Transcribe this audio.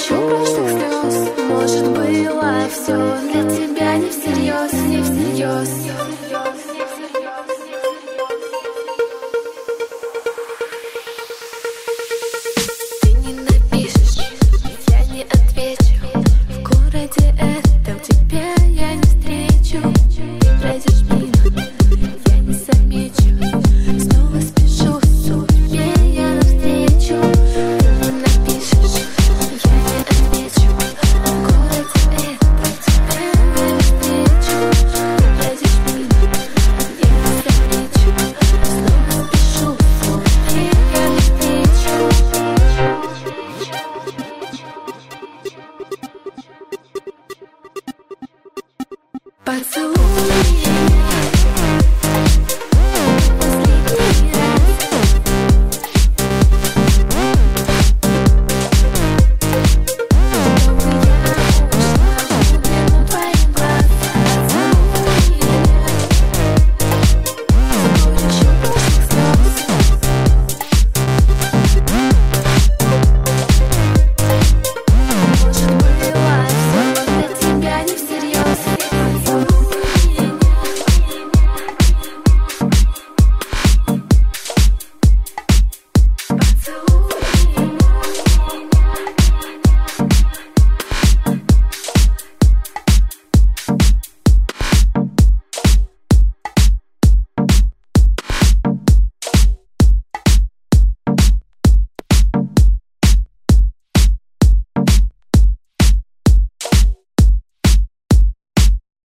хочу прошлых слез. Может, было все для тебя не всерьез, не всерьез. Ты не напишешь, я не отвечу. В городе этом тебя я не встречу. Ты пройдешь мимо, я не замечу. Снова спешу судьбе я навстречу. Ты не напишешь, я не отвечу. В городе этом тебя я не встречу. Ты пройдешь мимо, я не замечу. Снова спешу судьбе я навстречу. Поцелуй.